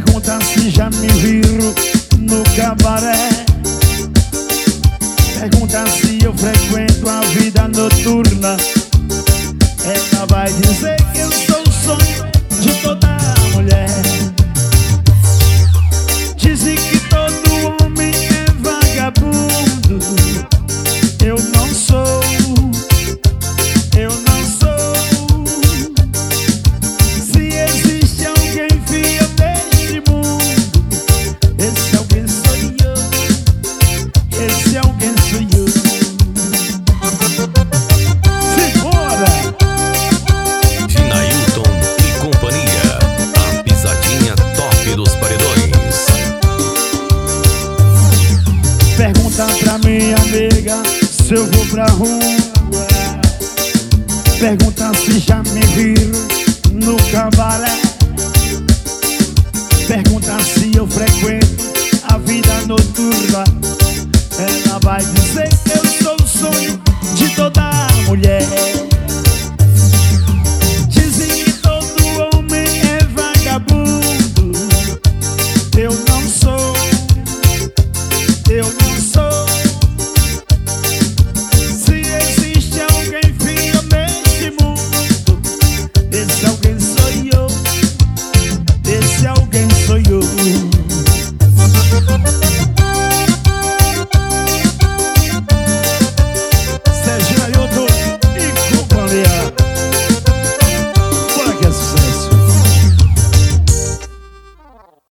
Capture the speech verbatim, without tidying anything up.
Pergunta se já me viram no cabaré. Pergunta se eu frequento a vida noturna. Ela vai dizer que eu sou o sonho de toda mulher. Dizem que todo homem é vagabundo. Eu não sou, eu não sou. Se existe alguém fiel neste mundo, esse alguém sou eu. Esse alguém sou eu. Simbora! Tinailton e companhia, a pisadinha top dos paredões. Pergunta pra minha amiga se eu vou pra rua. Pergunta se já me viram no cabaré. Pergunta se eu frequento a vida noturna. Ela vai dizer que eu sou o sonho de toda mulher.